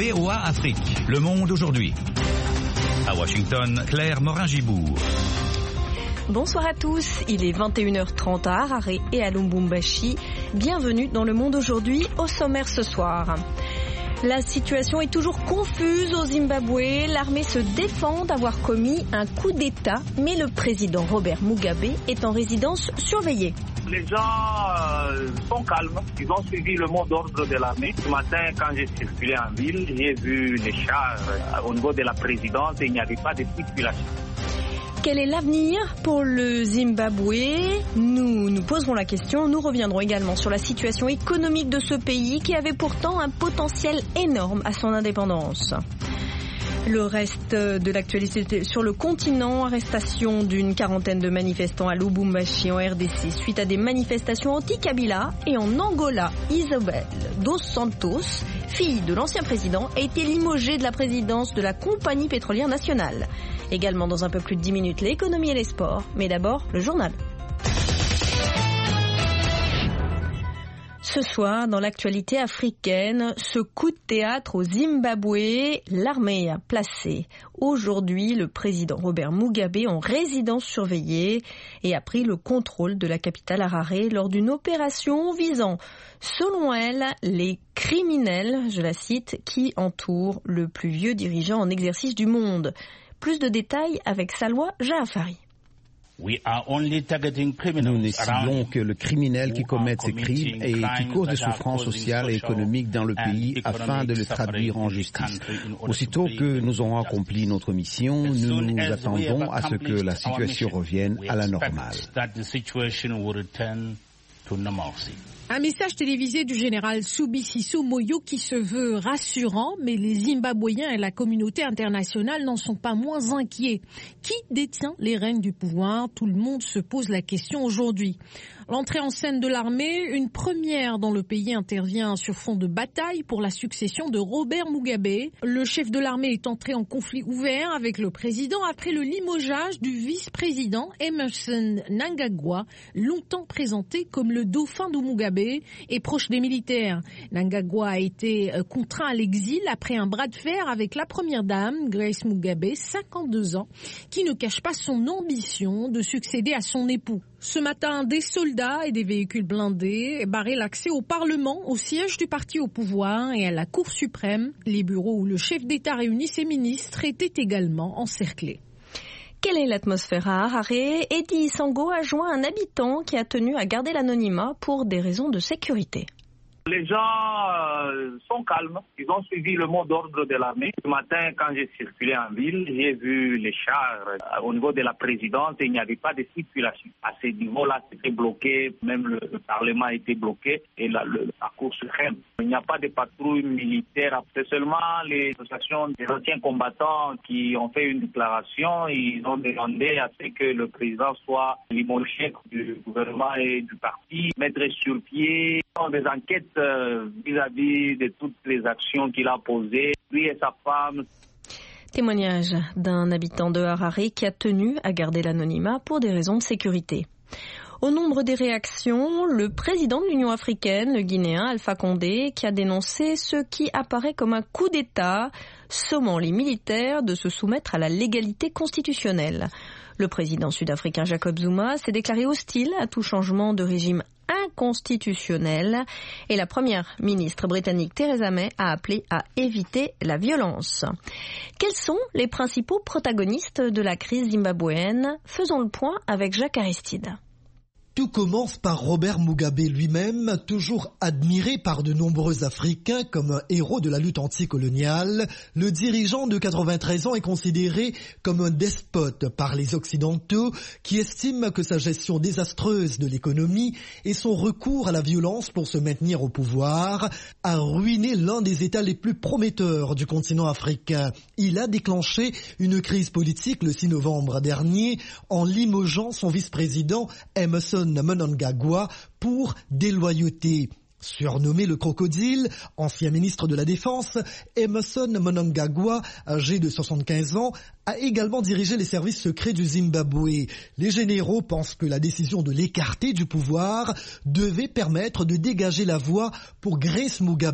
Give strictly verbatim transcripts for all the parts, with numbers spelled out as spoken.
V O A Afrique, Le Monde aujourd'hui. À Washington, Claire Morin-Gibourg. Bonsoir à tous, il est vingt et une heures trente à Harare et à Lubumbashi. Bienvenue dans Le Monde aujourd'hui, au sommaire ce soir. La situation est toujours confuse au Zimbabwe. L'armée se défend d'avoir commis un coup d'État, mais le président Robert Mugabe est en résidence surveillée. Les gens euh, sont calmes, ils ont suivi le mot d'ordre de l'armée. Ce matin, quand j'ai circulé en ville, j'ai vu les chars euh, au niveau de la présidence et il n'y avait pas de circulation. Quel est l'avenir pour le Zimbabwe ? Nous nous poserons la question. Nous reviendrons également sur la situation économique de ce pays qui avait pourtant un potentiel énorme à son indépendance. Le reste de l'actualité sur le continent, arrestation d'une quarantaine de manifestants à Lubumbashi en R D C suite à des manifestations anti-Kabila. Et en Angola, Isabel dos Santos, fille de l'ancien président, a été limogée de la présidence de la compagnie pétrolière nationale. Également dans un peu plus de dix minutes, l'économie et les sports. Mais d'abord, le journal. Ce soir, dans l'actualité africaine, ce coup de théâtre au Zimbabwe, l'armée a placé aujourd'hui le président Robert Mugabe en résidence surveillée et a pris le contrôle de la capitale Harare lors d'une opération visant, selon elle, les criminels, je la cite, qui entourent le plus vieux dirigeant en exercice du monde. Plus de détails avec Salwa Jaafari. Nous ne ciblons que le criminel qui commet ces crimes et qui cause des souffrances sociales et économiques dans le pays afin de le traduire en justice. Aussitôt que nous aurons accompli notre mission, nous nous attendons à ce que la situation revienne à la normale. Un message télévisé du général Subisiso Moyo qui se veut rassurant, mais les Zimbabwéens et la communauté internationale n'en sont pas moins inquiets. Qui détient les rênes du pouvoir ? Tout le monde se pose la question aujourd'hui. L'entrée en scène de l'armée, une première dans le pays, intervient sur fond de bataille pour la succession de Robert Mugabe. Le chef de l'armée est entré en conflit ouvert avec le président après le limogeage du vice-président Emmerson Mnangagwa, longtemps présenté comme le dauphin de Mugabe et proche des militaires. Mnangagwa a été contraint à l'exil après un bras de fer avec la première dame, Grace Mugabe, cinquante-deux ans, qui ne cache pas son ambition de succéder à son époux. Ce matin, des soldats et des véhicules blindés barraient l'accès au Parlement, au siège du parti au pouvoir et à la Cour suprême. Les bureaux où le chef d'État réunit ses ministres étaient également encerclés. Quelle est l'atmosphère à Harare ? Eddie Sango a joint un habitant qui a tenu à garder l'anonymat pour des raisons de sécurité. Les gens euh, sont calmes, ils ont suivi le mot d'ordre de l'armée. Ce matin, quand j'ai circulé en ville, j'ai vu les chars euh, au niveau de la présidence et il n'y avait pas de circulation. À ce niveau-là, c'était bloqué, même le, le Parlement a été bloqué et la, le, la Cour suprême. Il n'y a pas de patrouille militaire, c'est seulement les associations des anciens combattants qui ont fait une déclaration. Ils ont demandé à ce que le président soit limogé du gouvernement et du parti, mettre sur pied des enquêtes vis-à-vis de toutes les actions qu'il a posées, lui et sa femme. Témoignage d'un habitant de Harare qui a tenu à garder l'anonymat pour des raisons de sécurité. Au nombre des réactions, le président de l'Union africaine, le Guinéen Alpha Condé, qui a dénoncé ce qui apparaît comme un coup d'État, sommant les militaires de se soumettre à la légalité constitutionnelle. Le président sud-africain Jacob Zuma s'est déclaré hostile à tout changement de régime inconstitutionnel et la première ministre britannique Theresa May a appelé à éviter la violence. Quels sont les principaux protagonistes de la crise zimbabwéenne ? Faisons le point avec Jacques Aristide. Tout commence par Robert Mugabe lui-même, toujours admiré par de nombreux Africains comme un héros de la lutte anticoloniale. Le dirigeant de quatre-vingt-treize ans est considéré comme un despote par les Occidentaux qui estiment que sa gestion désastreuse de l'économie et son recours à la violence pour se maintenir au pouvoir a ruiné l'un des États les plus prometteurs du continent africain. Il a déclenché une crise politique le six novembre dernier en limogeant son vice-président Emmerson Mnangagwa pour déloyauté. Surnommé le crocodile, ancien ministre de la Défense, Emmerson Mnangagwa, âgé de soixante-quinze ans, a également dirigé les services secrets du Zimbabwe. Les généraux pensent que la décision de l'écarter du pouvoir devait permettre de dégager la voie pour Grace Mugabe,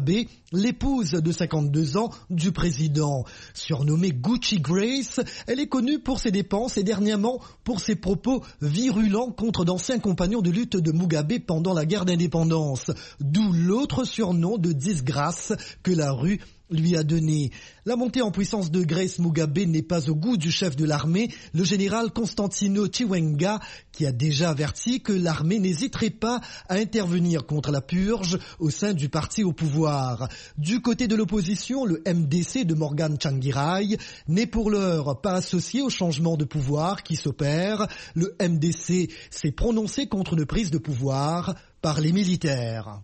l'épouse de cinquante-deux ans du président. Surnommée Gucci Grace, elle est connue pour ses dépenses et dernièrement pour ses propos virulents contre d'anciens compagnons de lutte de Mugabe pendant la guerre d'indépendance. D'où l'autre surnom de disgrâce que la rue lui a donné. La montée en puissance de Grace Mugabe n'est pas au goût du chef de l'armée, le général Constantino Chiwenga, qui a déjà averti que l'armée n'hésiterait pas à intervenir contre la purge au sein du parti au pouvoir. Du côté de l'opposition, le M D C de Morgan Tsvangirai n'est pour l'heure pas associé au changement de pouvoir qui s'opère. Le M D C s'est prononcé contre une prise de pouvoir par les militaires.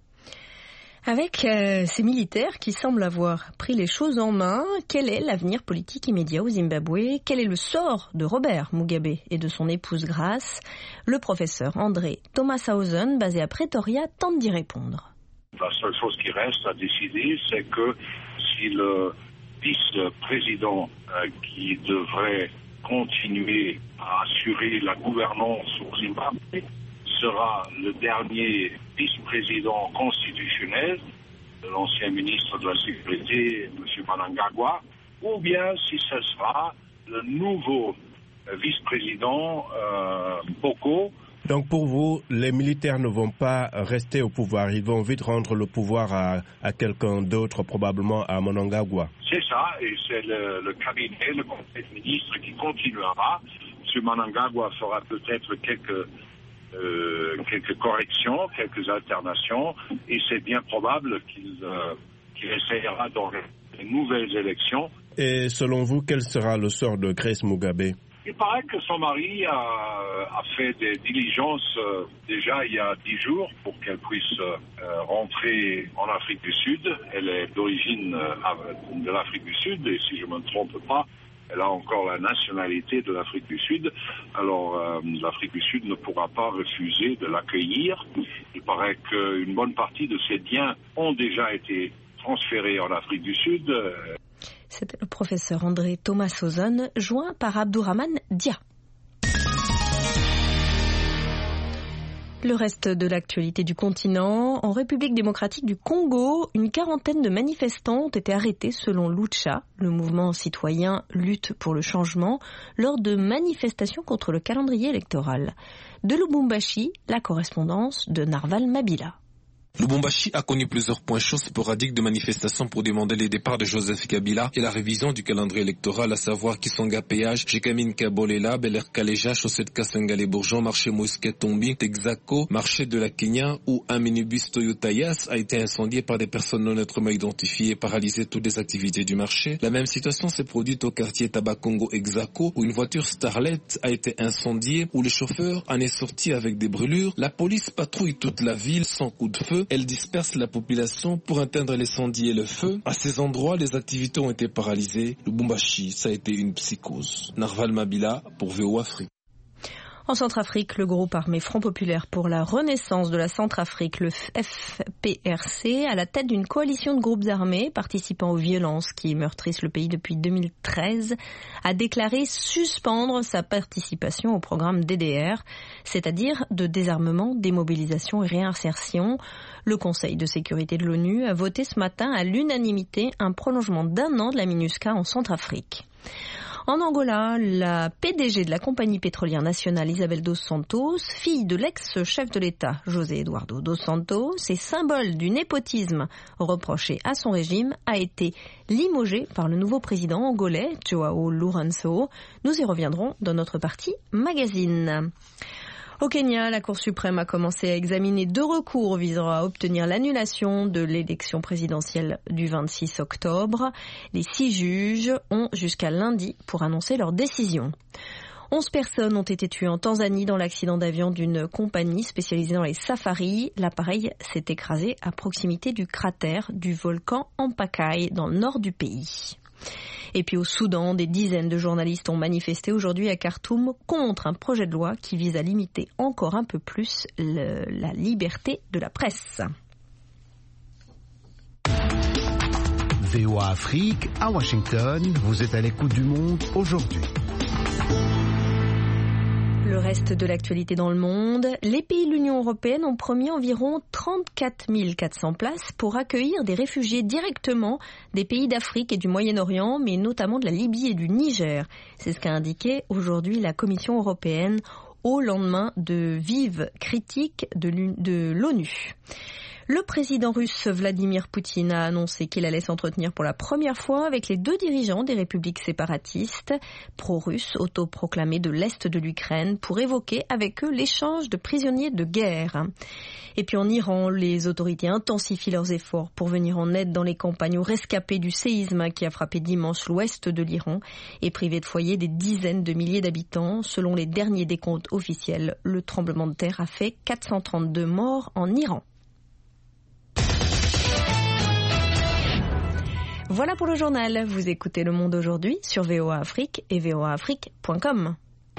Avec euh, ces militaires qui semblent avoir pris les choses en main, quel est l'avenir politique immédiat au Zimbabwe? Quel est le sort de Robert Mugabe et de son épouse Grace? Le professeur André Thomasshausen, basé à Pretoria, tente d'y répondre. La seule chose qui reste à décider, c'est que si le vice-président euh, qui devrait continuer à assurer la gouvernance au Zimbabwe sera le dernier vice-président constitutionnel de l'ancien ministre de la Sécurité, M. Mnangagwa, ou bien si ce sera le nouveau vice-président euh, Boko. Donc pour vous, les militaires ne vont pas rester au pouvoir, ils vont vite rendre le pouvoir à, à quelqu'un d'autre, probablement à Mnangagwa. C'est ça, et c'est le, le cabinet, le conseil de ministres qui continuera. M. Mnangagwa fera peut-être quelques... Euh, quelques corrections, quelques alternations, et c'est bien probable qu'il, euh, qu'il essayera d'organiser de nouvelles élections. Et selon vous, quel sera le sort de Grace Mugabe? Il paraît que son mari a, a fait des diligences euh, déjà il y a dix jours pour qu'elle puisse euh, rentrer en Afrique du Sud. Elle est d'origine euh, de l'Afrique du Sud, et si je ne me trompe pas, elle a encore la nationalité de l'Afrique du Sud. Alors, euh, l'Afrique du Sud ne pourra pas refuser de l'accueillir. Il paraît qu'une bonne partie de ses biens ont déjà été transférés en Afrique du Sud. C'était le professeur André Thomasshausen, joint par Abdourahmane Dia. Le reste de l'actualité du continent, en République démocratique du Congo, une quarantaine de manifestants ont été arrêtés selon Lucha, le mouvement citoyen Lutte pour le changement, lors de manifestations contre le calendrier électoral. De Lubumbashi, la correspondance de Narval Mabila. Lubumbashi a connu plusieurs points chauds sporadiques de manifestations pour demander les départs de Joseph Kabila et la révision du calendrier électoral, à savoir Kisonga Péage, Jekamine Kabolela, Bel Air Kaleja, Chaussée de Kasangale Bourgeon, Marché Mousquet Tombi, Texaco, Marché de la Kenya, où un minibus Toyota Yass a été incendié par des personnes non nettement identifiées et paralysé toutes les activités du marché. La même situation s'est produite au quartier Tabakongo Exaco, où une voiture Starlet a été incendiée, où le chauffeur en est sorti avec des brûlures. La police patrouille toute la ville sans coup de feu. Elle disperse la population pour éteindre l'incendie et le feu. À ces endroits, les activités ont été paralysées. Lubumbashi, ça a été une psychose. Narval Mabila pour V O Afrique. En Centrafrique, le groupe armé Front Populaire pour la Renaissance de la Centrafrique, le F P R C, à la tête d'une coalition de groupes armés participant aux violences qui meurtrissent le pays depuis deux mille treize, a déclaré suspendre sa participation au programme D D R, c'est-à-dire de désarmement, démobilisation et réinsertion. Le Conseil de sécurité de l'ONU a voté ce matin à l'unanimité un prolongement d'un an de la MINUSCA en Centrafrique. En Angola, la P D G de la compagnie pétrolière nationale Isabel dos Santos, fille de l'ex-chef de l'État José Eduardo dos Santos et symbole du népotisme reproché à son régime, a été limogée par le nouveau président angolais Joao Lourenço. Nous y reviendrons dans notre partie magazine. Au Kenya, la Cour suprême a commencé à examiner deux recours visant à obtenir l'annulation de l'élection présidentielle du vingt-six octobre. Les six juges ont jusqu'à lundi pour annoncer leur décision. Onze personnes ont été tuées en Tanzanie dans l'accident d'avion d'une compagnie spécialisée dans les safaris. L'appareil s'est écrasé à proximité du cratère du volcan Ampakai dans le nord du pays. Et puis au Soudan, des dizaines de journalistes ont manifesté aujourd'hui à Khartoum contre un projet de loi qui vise à limiter encore un peu plus le, la liberté de la presse. V O A Afrique, à Washington, vous êtes à l'écoute du monde aujourd'hui. Le reste de l'actualité dans le monde, les pays de l'Union européenne ont promis environ trente-quatre mille quatre cents places pour accueillir des réfugiés directement des pays d'Afrique et du Moyen-Orient, mais notamment de la Libye et du Niger. C'est ce qu'a indiqué aujourd'hui la Commission européenne au lendemain de vives critiques de l'ONU. Le président russe Vladimir Poutine a annoncé qu'il allait s'entretenir pour la première fois avec les deux dirigeants des républiques séparatistes pro-russes autoproclamées de l'Est de l'Ukraine pour évoquer avec eux l'échange de prisonniers de guerre. Et puis en Iran, les autorités intensifient leurs efforts pour venir en aide dans les campagnes aux rescapés du séisme qui a frappé dimanche l'ouest de l'Iran et privé de foyer des dizaines de milliers d'habitants. Selon les derniers décomptes officiels, le tremblement de terre a fait quatre cent trente-deux morts en Iran. Voilà pour le journal. Vous écoutez Le Monde aujourd'hui sur V O A Afrique et v o a afrique point com.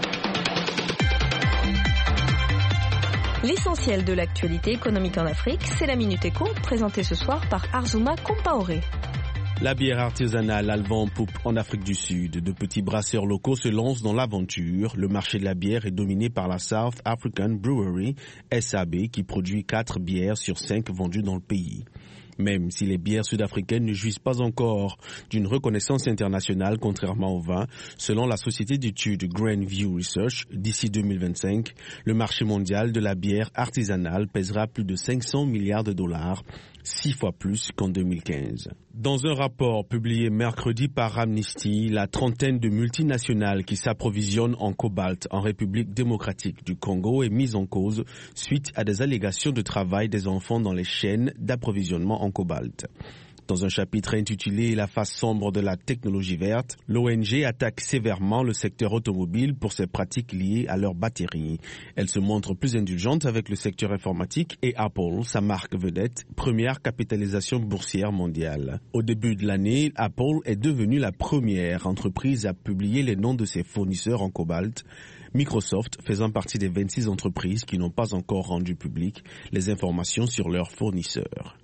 L'essentiel de l'actualité économique en Afrique, c'est la Minute Éco, présentée ce soir par Arzuma Compaoré. La bière artisanale a le vent en poupe en Afrique du Sud. De petits brasseurs locaux se lancent dans l'aventure. Le marché de la bière est dominé par la South African Brewery, S A B, qui produit quatre bières sur cinq vendues dans le pays. Même si les bières sud-africaines ne jouissent pas encore d'une reconnaissance internationale contrairement au vin, selon la société d'études Grandview Research, d'ici deux mille vingt-cinq, le marché mondial de la bière artisanale pèsera plus de cinq cents milliards de dollars, six fois plus qu'en deux mille quinze. Dans un rapport publié mercredi par Amnesty, la trentaine de multinationales qui s'approvisionnent en cobalt en République démocratique du Congo est mise en cause suite à des allégations de travail des enfants dans les chaînes d'approvisionnement en cobalt. Dans un chapitre intitulé « La face sombre de la technologie verte », l'O N G attaque sévèrement le secteur automobile pour ses pratiques liées à leurs batteries. Elle se montre plus indulgente avec le secteur informatique et Apple, sa marque vedette, première capitalisation boursière mondiale. Au début de l'année, Apple est devenue la première entreprise à publier les noms de ses fournisseurs en cobalt, Microsoft faisant partie des vingt-six entreprises qui n'ont pas encore rendu publiques les informations sur leurs fournisseurs.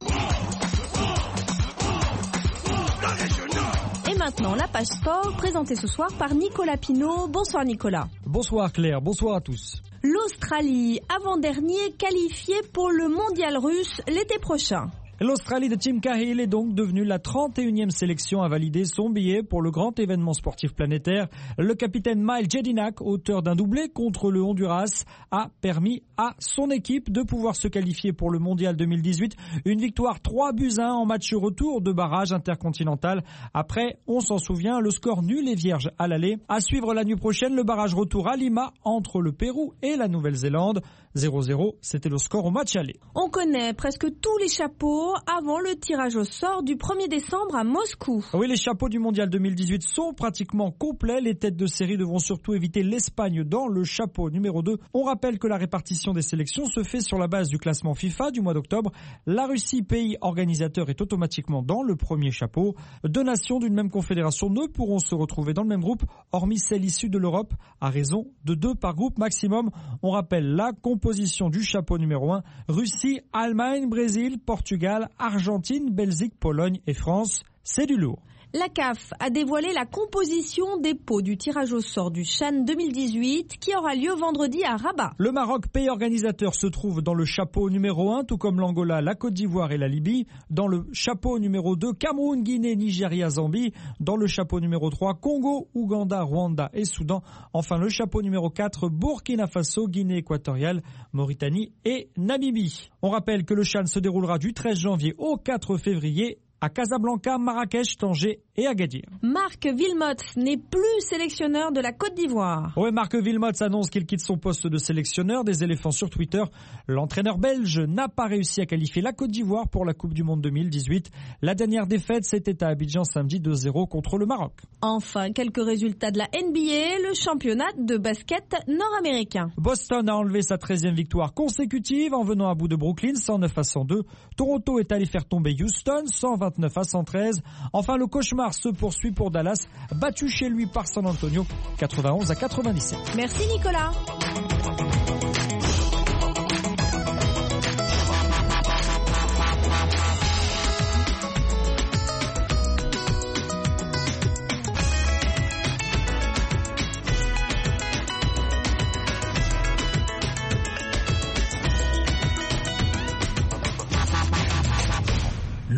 Maintenant, la page sport, présentée ce soir par Nicolas Pinault. Bonsoir Nicolas. Bonsoir Claire, bonsoir à tous. L'Australie, avant-dernier, qualifié pour le mondial russe l'été prochain. L'Australie de Tim Cahill est donc devenue la trente et unième sélection à valider son billet pour le grand événement sportif planétaire. Le capitaine Miles Jedinak, auteur d'un doublé contre le Honduras, a permis à son équipe de pouvoir se qualifier pour le mondial deux mille dix-huit. Une victoire trois buts à un en match retour de barrage intercontinental. Après, on s'en souvient, le score nul et vierge à l'aller. À suivre la nuit prochaine, le barrage retour à Lima entre le Pérou et la Nouvelle-Zélande. zéro zéro, c'était le score au match aller. On connaît presque tous les chapeaux avant le tirage au sort du premier décembre à Moscou. Oui, les chapeaux du mondial deux mille dix-huit sont pratiquement complets. Les têtes de série devront surtout éviter l'Espagne dans le chapeau numéro deux. On rappelle que la répartition des sélections se fait sur la base du classement FIFA du mois d'octobre. La Russie, pays organisateur, est automatiquement dans le premier chapeau. Deux nations d'une même confédération ne pourront se retrouver dans le même groupe, hormis celles issues de l'Europe, à raison de deux par groupe maximum. On rappelle la composition du chapeau numéro un, Russie, Allemagne, Brésil, Portugal, Argentine, Belgique, Pologne et France. C'est du lourd. La C A F a dévoilé la composition des pots du tirage au sort du CHAN deux mille dix-huit qui aura lieu vendredi à Rabat. Le Maroc, pays organisateur, se trouve dans le chapeau numéro un, tout comme l'Angola, la Côte d'Ivoire et la Libye. Dans le chapeau numéro deux, Cameroun, Guinée, Nigeria, Zambie. Dans le chapeau numéro trois, Congo, Ouganda, Rwanda et Soudan. Enfin, le chapeau numéro quatre, Burkina Faso, Guinée équatoriale, Mauritanie et Namibie. On rappelle que le CHAN se déroulera du treize janvier au quatre février à Casablanca, Marrakech, Tanger et Agadir. Marc Wilmots n'est plus sélectionneur de la Côte d'Ivoire. Oui, Marc Wilmots annonce qu'il quitte son poste de sélectionneur. Des éléphants sur Twitter. L'entraîneur belge n'a pas réussi à qualifier la Côte d'Ivoire pour la Coupe du Monde deux mille dix-huit. La dernière défaite, c'était à Abidjan samedi deux zéro contre le Maroc. Enfin, quelques résultats de la N B A, le championnat de basket nord-américain. Boston a enlevé sa treizième victoire consécutive en venant à bout de Brooklyn, cent neuf à cent deux. Toronto est allé faire tomber Houston, cent vingt-neuf à cent treize. Enfin, le cauchemar se poursuit pour Dallas, battu chez lui par San Antonio, quatre-vingt-onze à quatre-vingt-dix-sept. Merci Nicolas.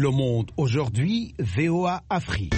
Le Monde aujourd'hui, V O A Afrique.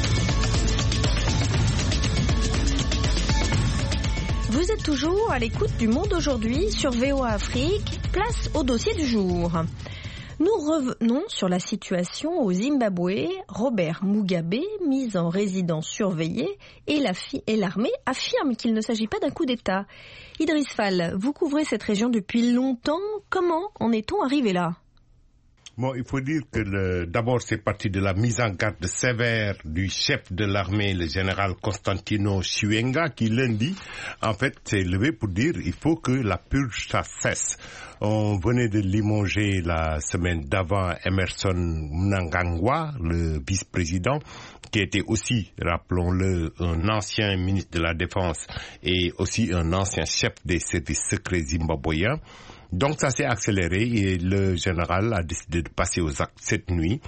Vous êtes toujours à l'écoute du Monde aujourd'hui sur V O A Afrique. Place au dossier du jour. Nous revenons sur la situation au Zimbabwe. Robert Mugabe, mis en résidence surveillée, et l'armée affirme qu'il ne s'agit pas d'un coup d'État. Idriss Fall, vous couvrez cette région depuis longtemps. Comment en est-on arrivé là ? Bon, il faut dire que d'abord c'est parti de la mise en garde sévère du chef de l'armée, le général Constantino Chiwenga, qui lundi, en fait, s'est levé pour dire il faut que la purge ça cesse. On venait de limoger la semaine d'avant Emerson Mnangagwa, le vice-président, qui était aussi, rappelons-le, un ancien ministre de la Défense et aussi un ancien chef des services secrets zimbabwéens. Donc ça s'est accéléré et le général a décidé de passer aux actes cette nuit.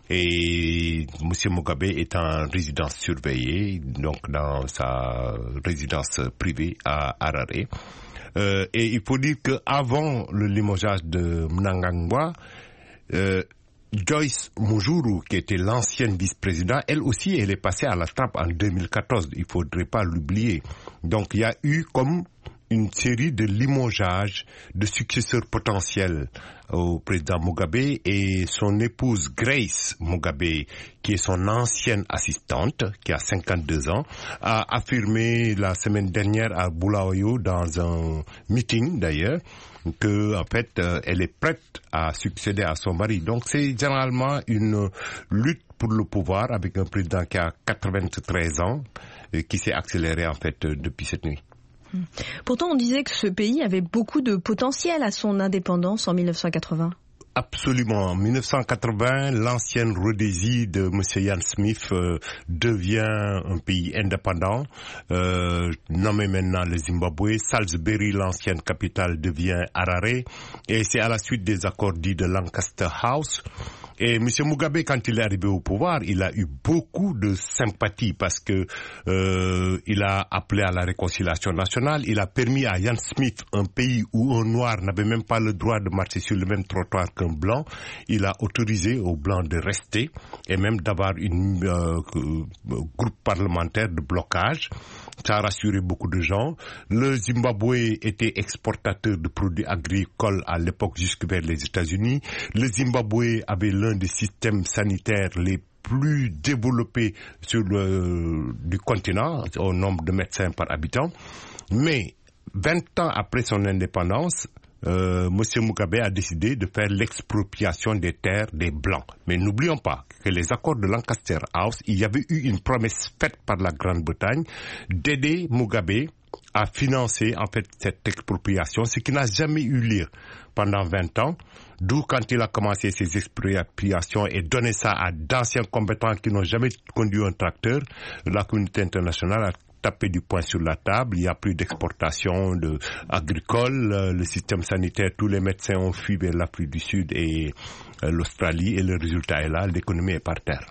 Et M. Mugabe est en résidence surveillée, donc dans sa résidence privée à Harare. Euh, et il faut dire qu'avant le limogeage de Mnangagwa, euh, Joyce Mujuru, qui était l'ancienne vice-présidente, elle aussi, elle est passée à la trappe en deux mille quatorze. Il ne faudrait pas l'oublier. Donc il y a eu comme une série de limogeages de successeurs potentiels au président Mugabe, et son épouse Grace Mugabe, qui est son ancienne assistante, qui a cinquante-deux ans, a affirmé la semaine dernière à Bulawayo, dans un meeting d'ailleurs, que en fait euh, elle est prête à succéder à son mari. Donc c'est généralement une lutte pour le pouvoir avec un président qui a quatre-vingt-treize ans et qui s'est accéléré en fait depuis cette nuit. Pourtant, on disait que ce pays avait beaucoup de potentiel à son indépendance en mille neuf cent quatre-vingts. Absolument. En mille neuf cent quatre-vingts, l'ancienne Rhodésie de M. Ian Smith euh, devient un pays indépendant, euh, nommé maintenant le Zimbabwe. Salisbury, l'ancienne capitale, devient Harare. Et c'est à la suite des accords dits de Lancaster House. Et M. Mugabe, quand il est arrivé au pouvoir, il a eu beaucoup de sympathie parce que euh, il a appelé à la réconciliation nationale. Il a permis à Ian Smith, un pays où un noir n'avait même pas le droit de marcher sur le même trottoir qu'un blanc, il a autorisé aux blancs de rester et même d'avoir une euh, groupe parlementaire de blocage. Ça a rassuré beaucoup de gens. Le Zimbabwe était exportateur de produits agricoles à l'époque jusque vers les États-Unis. Le Zimbabwe avait l'un des systèmes sanitaires les plus développés sur le du continent, au nombre de médecins par habitant. Mais vingt ans après son indépendance, Euh, M. Mugabe a décidé de faire l'expropriation des terres des Blancs. Mais n'oublions pas que les accords de Lancaster House, il y avait eu une promesse faite par la Grande-Bretagne d'aider Mugabe à financer en fait cette expropriation, ce qui n'a jamais eu lieu pendant vingt ans. D'où quand il a commencé ses expropriations et donné ça à d'anciens combattants qui n'ont jamais conduit un tracteur, la communauté internationale a taper du poing sur la table, il n'y a plus d'exportation de agricole, le système sanitaire, tous les médecins ont fui vers l'Afrique du Sud et euh, l'Australie, et le résultat est là, l'économie est par terre.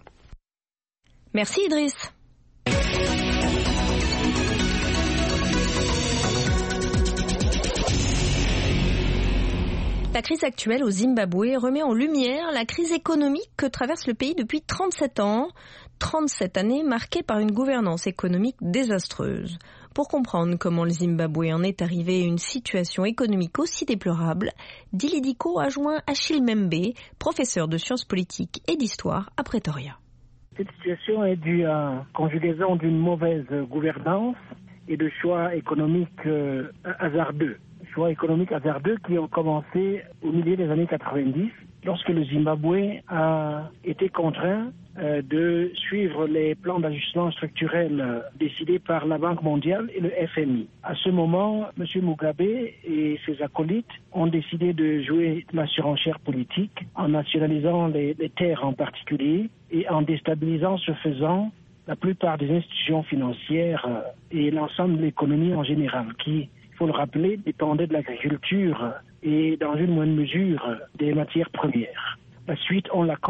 Merci Idriss. La crise actuelle au Zimbabwe remet en lumière la crise économique que traverse le pays depuis trente-sept ans. trente-sept années marquées par une gouvernance économique désastreuse. Pour comprendre comment le Zimbabwe en est arrivé à une situation économique aussi déplorable, Dili Diko a joint Achille Membe, professeur de sciences politiques et d'histoire à Pretoria. Cette situation est due à conjugaison d'une mauvaise gouvernance et de choix économiques euh, hasardeux. Choix économiques hasardeux qui ont commencé au milieu des années quatre-vingt-dix, lorsque le Zimbabwe a été contraint euh, de suivre les plans d'ajustement structurel euh, décidés par la Banque mondiale et le F M I. À ce moment, M. Mugabe et ses acolytes ont décidé de jouer la surenchère politique en nationalisant les, les terres en particulier et en déstabilisant ce faisant la plupart des institutions financières euh, et l'ensemble de l'économie en général, qui, il faut le rappeler, dépendait de l'agriculture et dans une moindre mesure des matières premières. La suite, on la connaît.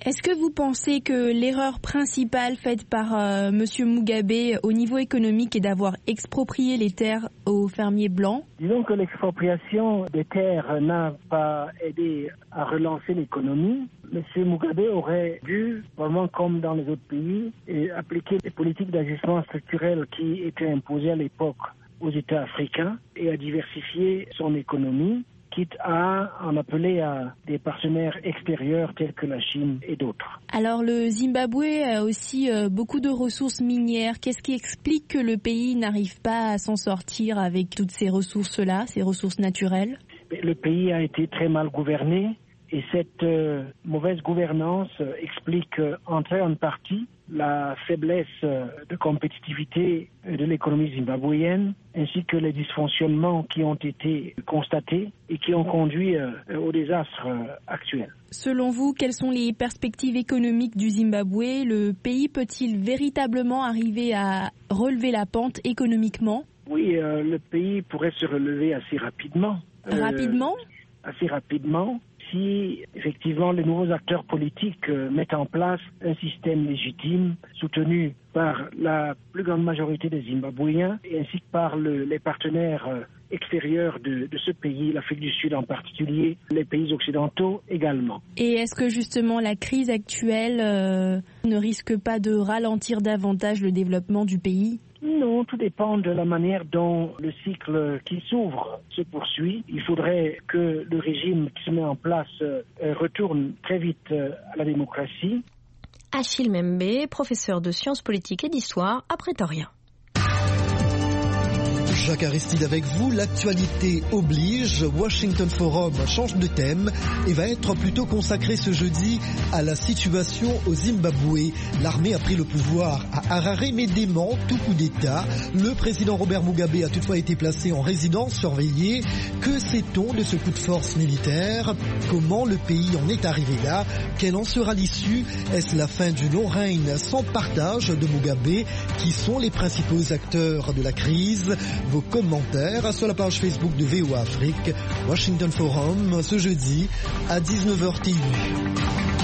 Est-ce que vous pensez que l'erreur principale faite par euh, M. Mugabe au niveau économique est d'avoir exproprié les terres aux fermiers blancs? Disons que l'expropriation des terres n'a pas aidé à relancer l'économie. M. Mugabe aurait dû, probablement comme dans les autres pays, appliquer les politiques d'ajustement structurel qui étaient imposées à l'époque aux États africains et à diversifier son économie, quitte à en appeler à des partenaires extérieurs tels que la Chine et d'autres. Alors le Zimbabwe a aussi euh, beaucoup de ressources minières. Qu'est-ce qui explique que le pays n'arrive pas à s'en sortir avec toutes ces ressources-là, ces ressources naturelles? Le pays a été très mal gouverné et cette euh, mauvaise gouvernance euh, explique euh, en très grande partie la faiblesse euh, de compétitivité de l'économie zimbabwéenne, ainsi que les dysfonctionnements qui ont été constatés et qui ont conduit euh, au désastre euh, actuel. Selon vous, quelles sont les perspectives économiques du Zimbabwe? Le pays peut-il véritablement arriver à relever la pente économiquement? Oui, euh, le pays pourrait se relever assez rapidement. Rapidement euh, Assez rapidement. Si effectivement les nouveaux acteurs politiques euh, mettent en place un système légitime soutenu par la plus grande majorité des Zimbabwéens et ainsi que par le, les partenaires euh, extérieurs de, de ce pays, l'Afrique du Sud en particulier, les pays occidentaux également. Et est-ce que justement la crise actuelle euh, ne risque pas de ralentir davantage le développement du pays ? Non, tout dépend de la manière dont le cycle qui s'ouvre se poursuit. Il faudrait que le régime qui se met en place euh, retourne très vite euh, à la démocratie. Achille Membe, professeur de sciences politiques et d'histoire à Pretoria. Jacques Aristide avec vous, l'actualité oblige, Washington Forum change de thème et va être plutôt consacré ce jeudi à la situation au Zimbabwe. L'armée a pris le pouvoir à Harare mais dément tout coup d'État. Le président Robert Mugabe a toutefois été placé en résidence surveillée. Que sait-on de ce coup de force militaire? Comment le pays en est arrivé là? Quelle en sera l'issue? Est-ce la fin du long règne sans partage de Mugabe? Qui sont les principaux acteurs de la crise? Vos commentaires sur la page Facebook de V O A Afrique, Washington Forum, ce jeudi à dix-neuf heures T U.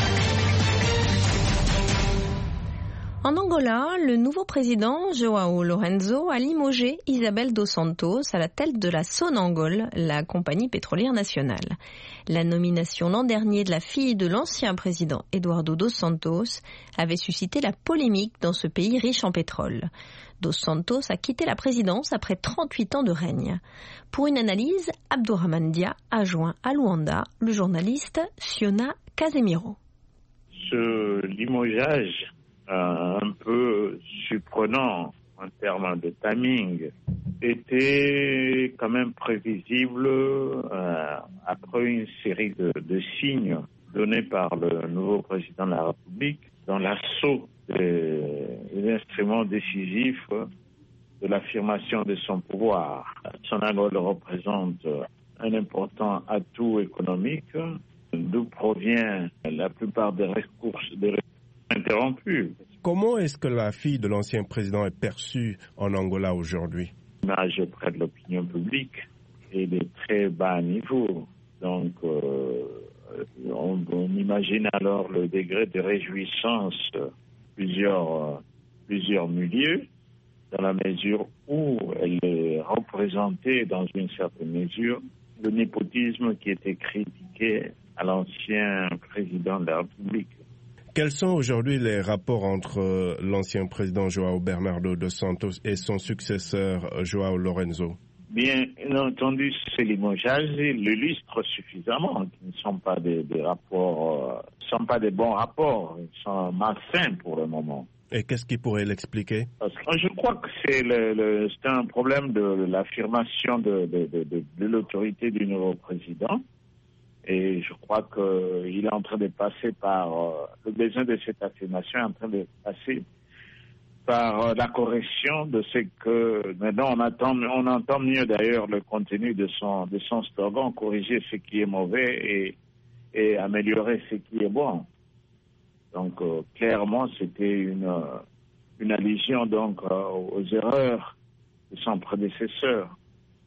En Angola, le nouveau président João Lourenço a limogé Isabel dos Santos à la tête de la Sonangol, la compagnie pétrolière nationale. La nomination l'an dernier de la fille de l'ancien président Eduardo dos Santos avait suscité la polémique dans ce pays riche en pétrole. Dos Santos a quitté la présidence après trente-huit ans de règne. Pour une analyse, Abdourahmane Dia a joint à Luanda le journaliste Fiona Casemiro. Ce limogeage euh, un peu surprenant en termes de timing était quand même prévisible euh, après une série de, de signes donnés par le nouveau président de la République dans l'assaut des instruments décisifs de l'affirmation de son pouvoir. Sonangol représente un important atout économique d'où provient la plupart des ressources, des ressources interrompues. Comment est-ce que la fille de l'ancien président est perçue en Angola aujourd'hui? L'image auprès de l'opinion publique est de très bas niveau. Donc, euh, on, on imagine alors le degré de réjouissance plusieurs, plusieurs milieux, dans la mesure où elle est représentée dans une certaine mesure le népotisme qui était critiqué à l'ancien président de la République. Quels sont aujourd'hui les rapports entre l'ancien président João Bernardo dos Santos et son successeur João Lourenço? Bien entendu, ces limogeages l'illustrent suffisamment, qui ne sont pas des, des rapports, euh, sont pas des bons rapports, ils sont malsains pour le moment. Et qu'est-ce qui pourrait l'expliquer? Parce que je crois que c'est, le, le, c'est un problème de l'affirmation de, de, de, de, de l'autorité du nouveau président. Et je crois qu'il est en train de passer par, euh, le besoin de cette affirmation est en train de passer par euh, la correction de ce que, maintenant on attend, on entend mieux d'ailleurs le contenu de son, de son slogan, corriger ce qui est mauvais et, et améliorer ce qui est bon. Donc euh, clairement c'était une, euh, une allusion donc euh, aux erreurs de son prédécesseur.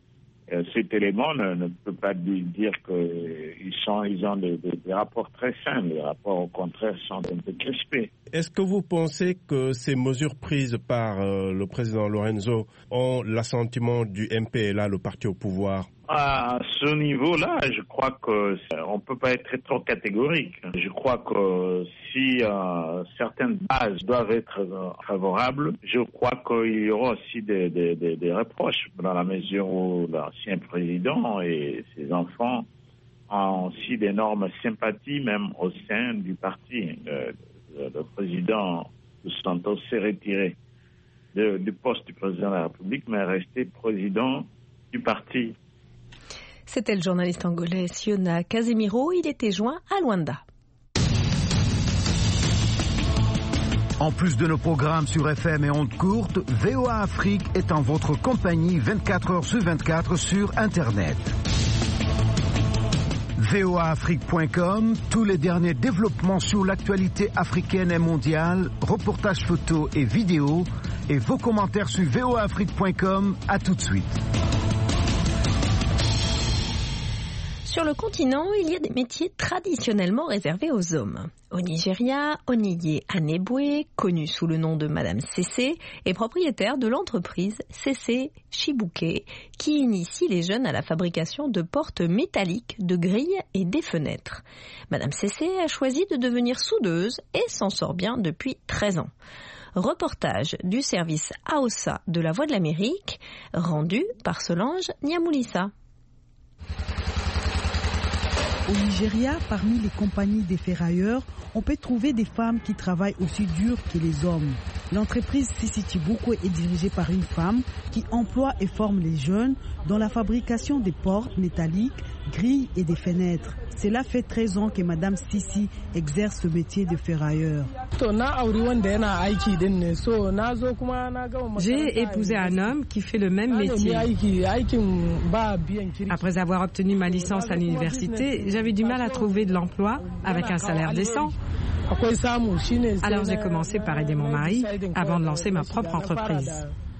Euh, cet élément ne, ne peut pas dire qu'ils sont, ils ont des, des, des rapports très sains. Les rapports, au contraire, sont un peu crispés. Est-ce que vous pensez que ces mesures prises par euh, le président Lorenzo ont l'assentiment du M P L A, le parti au pouvoir? À ce niveau-là, je crois que on peut pas être trop catégorique. Je crois que si euh, certaines bases doivent être euh, favorables, je crois qu'il y aura aussi des, des, des, des reproches dans la mesure où l'ancien président et ses enfants ont aussi d'énormes sympathies, même au sein du parti. Le, le président Santos s'est retiré de, du poste du président de la République, mais est resté président du parti. C'était le journaliste angolais Siona Casemiro. Il était joint à Luanda. En plus de nos programmes sur F M et ondes courtes, V O A Afrique est en votre compagnie vingt-quatre heures sur vingt-quatre sur Internet. V O A Afrique point com, tous les derniers développements sur l'actualité africaine et mondiale, reportages photos et vidéos, et vos commentaires sur V O A Afrique point com. À tout de suite. Sur le continent, il y a des métiers traditionnellement réservés aux hommes. Au Nigeria, Oniye Anebwe, connue sous le nom de Madame Cessé, est propriétaire de l'entreprise Cessé Chibuke, qui initie les jeunes à la fabrication de portes métalliques, de grilles et des fenêtres. Madame Cessé a choisi de devenir soudeuse et s'en sort bien depuis treize ans. Reportage du service Aossa de la Voix de l'Amérique, rendu par Solange Niamoulissa. Au Nigeria, parmi les compagnies des ferrailleurs, on peut trouver des femmes qui travaillent aussi dur que les hommes. L'entreprise Cessé Chibuke est dirigée par une femme qui emploie et forme les jeunes dans la fabrication des portes métalliques, grilles et des fenêtres. Cela fait treize ans que Madame Sissi exerce le métier de ferrailleur. J'ai épousé un homme qui fait le même métier. Après avoir obtenu ma licence à l'université, j'avais du mal à trouver de l'emploi avec un salaire décent. Alors j'ai commencé par aider mon mari avant de lancer ma propre entreprise.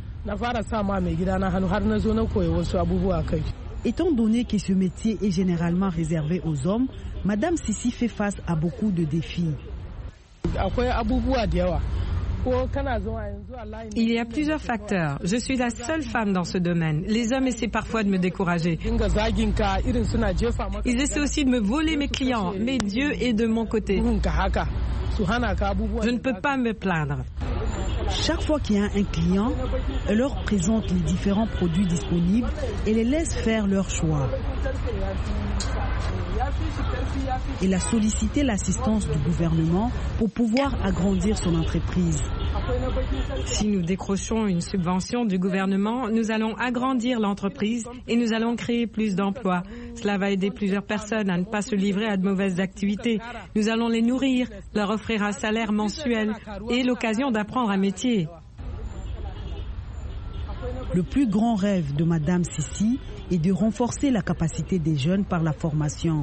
Étant donné que ce métier est généralement réservé aux hommes, Madame Sissi fait face à beaucoup de défis. Il y a plusieurs facteurs. Je suis la seule femme dans ce domaine. Les hommes essaient parfois de me décourager. Ils essaient aussi de me voler mes clients, mais Dieu est de mon côté. Je ne peux pas me plaindre. Chaque fois qu'il y a un client, elle leur présente les différents produits disponibles et les laisse faire leur choix. Elle a sollicité l'assistance du gouvernement pour pouvoir agrandir son entreprise. Si nous décrochons une subvention du gouvernement, nous allons agrandir l'entreprise et nous allons créer plus d'emplois. Cela va aider plusieurs personnes à ne pas se livrer à de mauvaises activités. Nous allons les nourrir, leur offrir un salaire mensuel et l'occasion d'apprendre un métier. Le plus grand rêve de Madame Sissi est de renforcer la capacité des jeunes par la formation.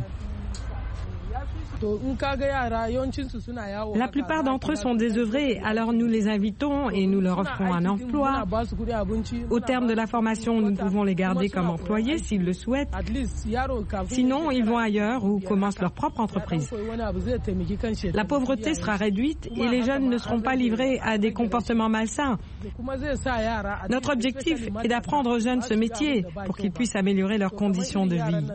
La plupart d'entre eux sont désœuvrés, alors nous les invitons et nous leur offrons un emploi. Au terme de la formation, nous pouvons les garder comme employés s'ils le souhaitent. Sinon, ils vont ailleurs ou commencent leur propre entreprise. La pauvreté sera réduite et les jeunes ne seront pas livrés à des comportements malsains. Notre objectif est d'apprendre aux jeunes ce métier pour qu'ils puissent améliorer leurs conditions de vie.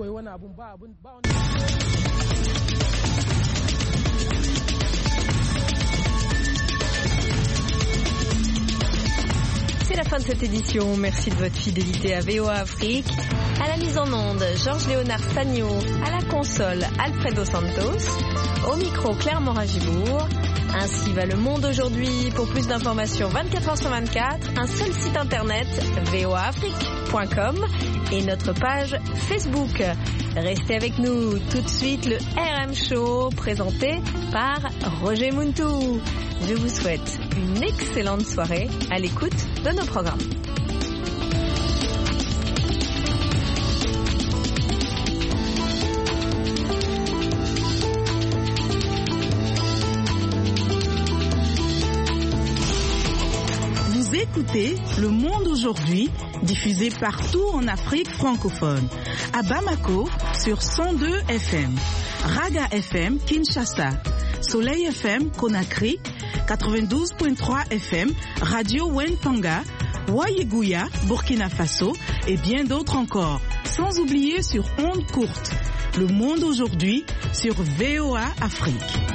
C'est la fin de cette édition. Merci de votre fidélité à V O A Afrique. À la mise en onde, Georges-Léonard Sagno. À la console, Alfredo Santos. Au micro, Claire Morin-Gibourg. Ainsi va le monde aujourd'hui. Pour plus d'informations, vingt-quatre heures sur vingt-quatre, un seul site internet, V O A Afrique point com et notre page Facebook. Restez avec nous. Tout de suite, le R M Show présenté par Roger Muntou. Je vous souhaite une excellente soirée à l'écoute de nos programmes. Vous écoutez Le Monde aujourd'hui, diffusée partout en Afrique francophone. À Bamako sur cent deux F M, Raga F M Kinshasa, Soleil F M Conakry, quatre-vingt-douze virgule trois F M, Radio Wenpanga, Wayeguya, Burkina Faso et bien d'autres encore. Sans oublier sur ondes courtes. Le monde aujourd'hui sur V O A Afrique.